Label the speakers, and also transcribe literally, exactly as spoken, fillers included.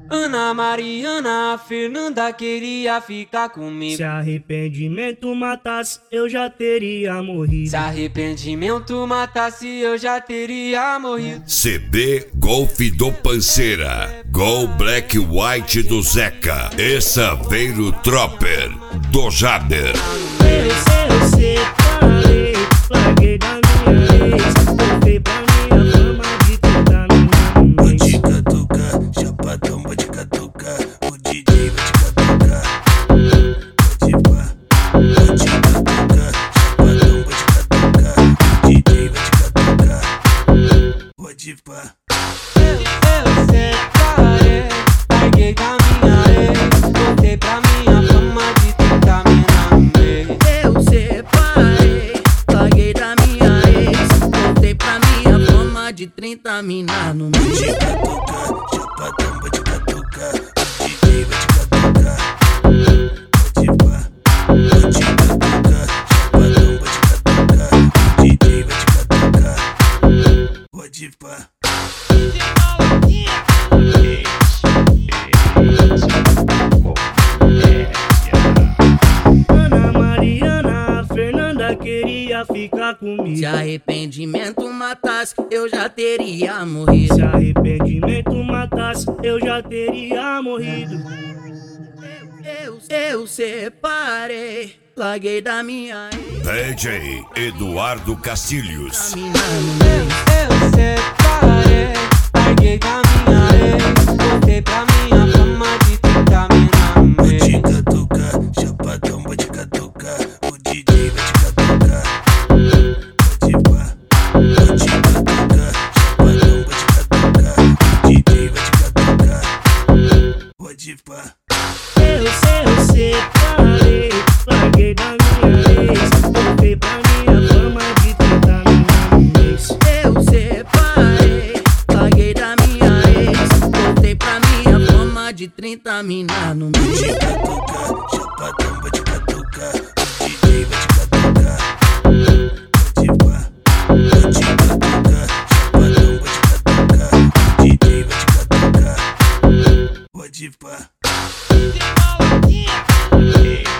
Speaker 1: Ana Mariana, a Fernanda queria ficar comigo.
Speaker 2: Se arrependimento matasse, eu já teria morrido.
Speaker 1: Se arrependimento matasse, eu já teria morrido.
Speaker 3: C B Golf do Panceira, Gol Black White do Zeca e Saveiro Tropper do Jader.
Speaker 2: Eu sei, eu separei, larguei da minha ex, voltei pra minha fama de trinta mil no mês.
Speaker 4: Vou te catucar, chapadão, vou te catucar, o D J vai te catucar. Pode pá, vou te catucar, chapadão, vou te catucar, o D J vai te catucar. Pode pá.
Speaker 1: Eu, eu separei, larguei da minha ex, voltei pra minha fama de trinta mil no mês.
Speaker 5: Eu separei, larguei da minha ex, voltei pra minha fama de trinta mina no
Speaker 4: Vou
Speaker 5: mês.
Speaker 4: te catucar, chapadão, vou te catucar, o D J vai te catucar. Pode pá, vou te catucar, chapadão, vou te catucar, o D J vai te catucar. Pode pá.
Speaker 2: Ana Mariana, a Fernanda queria ficar comigo.
Speaker 5: Se arrependimento matasse, eu já teria morrido.
Speaker 2: Se arrependimento matasse, eu já teria morrido.
Speaker 5: Eu, eu separei, larguei da minha ex,
Speaker 3: D J Eduardo Castilhos.
Speaker 5: mina no mês.
Speaker 1: Eu separei, larguei da minha ex, voltei pra minha fama de trinta mil no
Speaker 4: Vou
Speaker 1: mês.
Speaker 4: te catucar, chapadão, vou te catucar, o D J vai te catucar. Pode pá, vou te catucar, chapadão, vou te catucar, o D J vai te catucar. Pode pá.
Speaker 2: Eu sei, eu separei, larguei da minha ex, voltei pra minha fama de trinta mil no mês.
Speaker 5: Eu separei, larguei da minha ex, voltei pra minha fama de trinta mina no
Speaker 4: Vou
Speaker 5: mês.
Speaker 4: te catucar, chapadão, vou te catucar, o D J vai te catucar. Pode pá, vou te catucar, chapadão, vou te catucar, o D J vai te catucar. Pode pá.